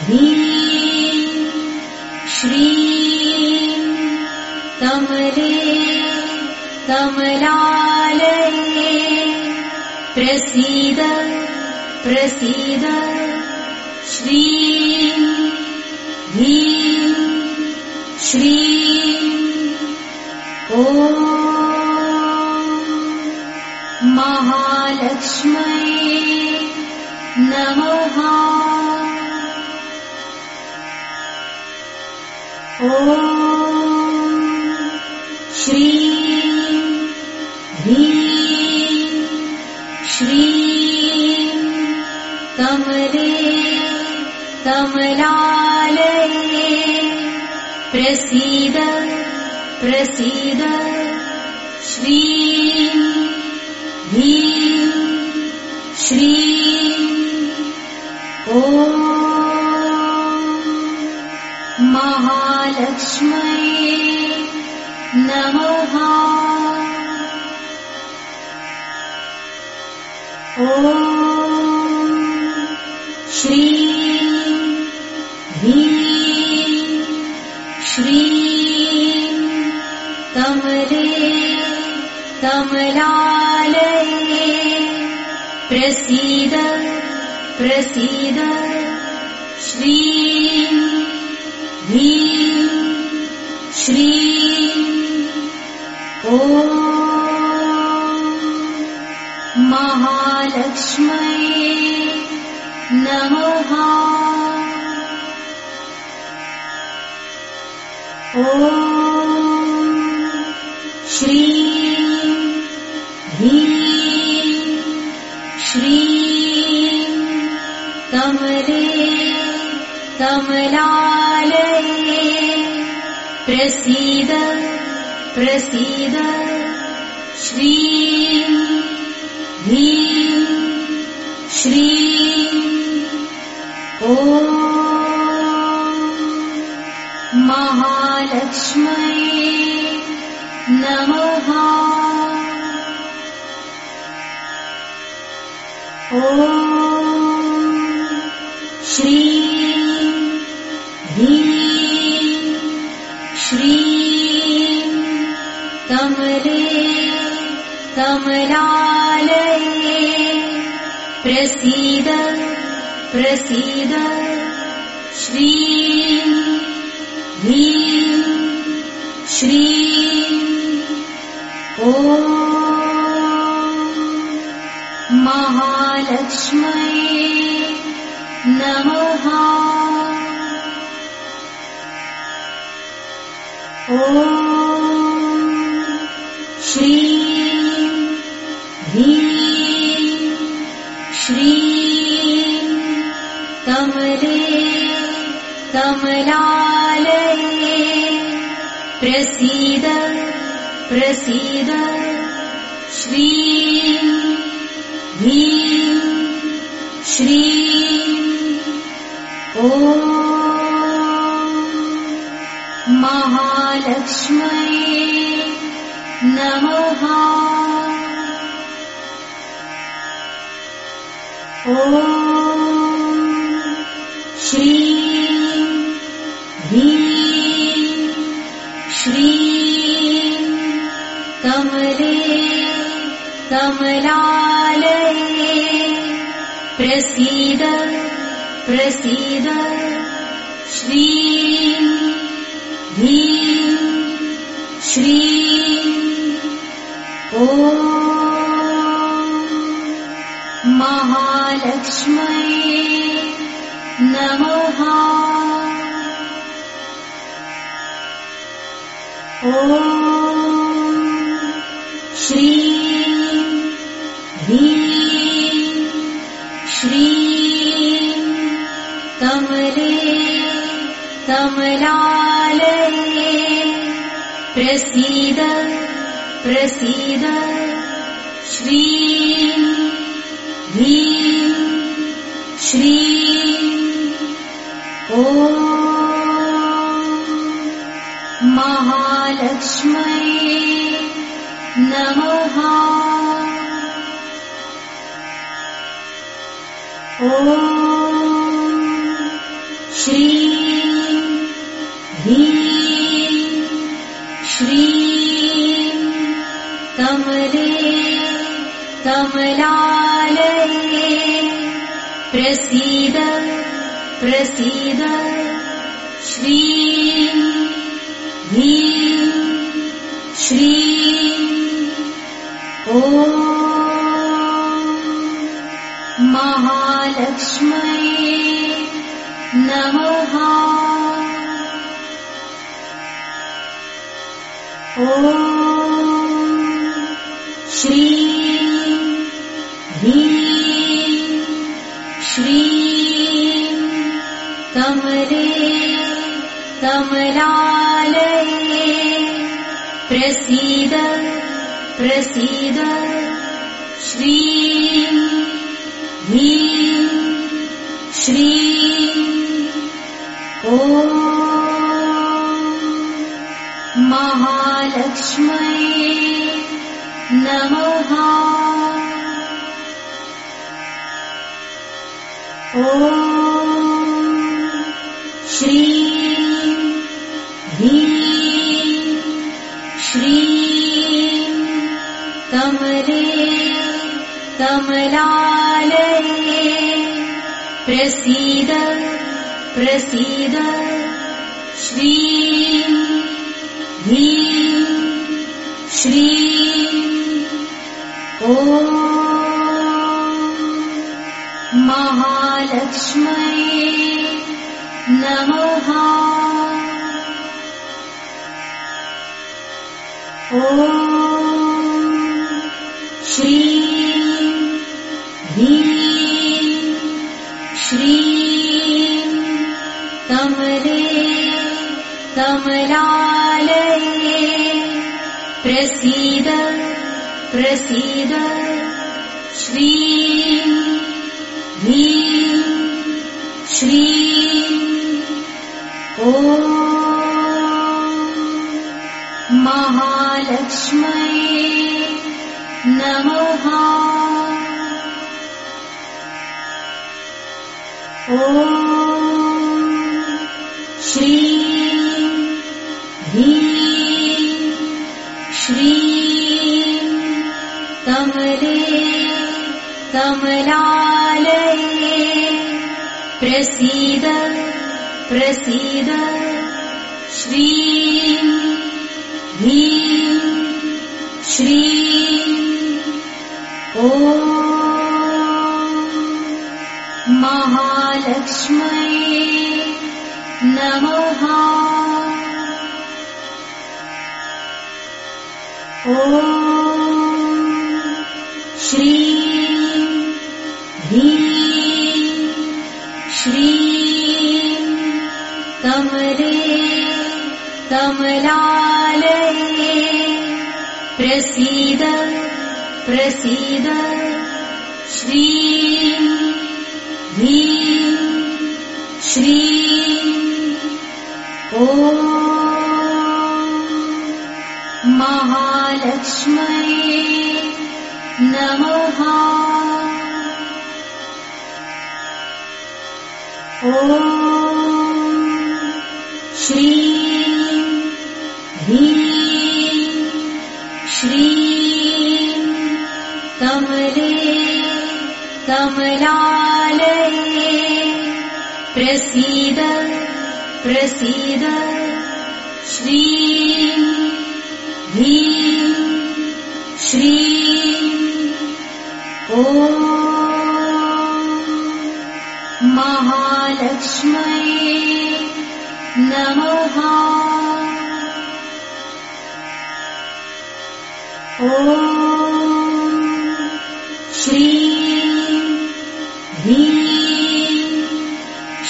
ह्रीं श्रीं कमले कमलालये प्रसीद प्रसीद श्रीं ह्रीं श्रीं ॐ महालक्ष्म्यै नमः। ॐ श्रीं ह्रीं श्रीं कमले कमलालये प्रसीद प्रसीद श्रीं ह्रीं श्रीं ॐ महालक्ष्म्यै नमः। ॐ श्रीं ह्रीं श्रीं कमले कमलालये प्रसीद प्रसीद श्रीं ह्रीं श्रीं ॐ महालक्ष्म्यै नमः। ॐ श्रीं ह्रीं श्रीं कमले कमलालये प्रसीद प्रसीद श्रीं ह्रीं श्रीं ॐ महालक्ष्म्यै नमः। ॐ श्रीं ह्रीं श्रीं कमले कमलालये प्रसीद प्रसीद श्रीं ह्रीं श्रीं ॐ महालक्ष्म्यै नमः। ॐ श्रीं ह्रीं श्रीं कमले कमलालये प्रसीद प्रसीद श्रीं ह्रीं श्रीं ॐ महालक्ष्म्यै नमः। ॐ श्रीं ह्रीं श्रीं कमले कमलालये प्रसीद प्रसीद श्रीं ह्रीं श्रीं ॐ महालक्ष्म्यै नमः। ॐ श्रीं ह्रीं श्रीं कमले कमलालये प्रसीद प्रसीद श्रीं ह्रीं श्रीं ॐ महालक्ष्म्यै नमः। ॐ श्रीं ह्रीं श्रीं कमले कमलालये प्रसीद प्रसीद श्रीं ह्रीं श्रीं ॐ महालक्ष्म्यै नमः। ॐ श्रीं ह्रीं श्रीं कमले कमलालये प्रसीद प्रसीद श्रीं ह्रीं श्रीं ॐ महालक्ष्म्यै नमः। ॐ श्रीं ह्रीं श्रीं कमले कमलालये प्रसीद प्रसीद श्रीं ह्रीं श्रीं ॐ महालक्ष्म्यै नमः। ॐ श्रीं ह्रीं श्रीं कमले कमलालये प्रसीद प्रसीद श्रीं ह्रीं श्रीं ॐ महालक्ष्म्यै नमः। ॐ श्रीं ह्रीं श्रीं कमले कमलालये प्रसीद प्रसीद श्रीं ह्रीं श्रीं ॐ महालक्ष्म्यै नमः। ॐ श्रीं ह्रीं श्रीं कमले कमलालये प्रसीद प्रसीद श्रीं ह्रीं श्रीं ॐ महालक्ष्म्यै नमः। ॐ श्रीं ह्रीं श्रीं कमले कमलालये प्रसीद प्रसीद श्रीं ह्रीं श्रीं ॐ महालक्ष्म्यै नमः। ॐ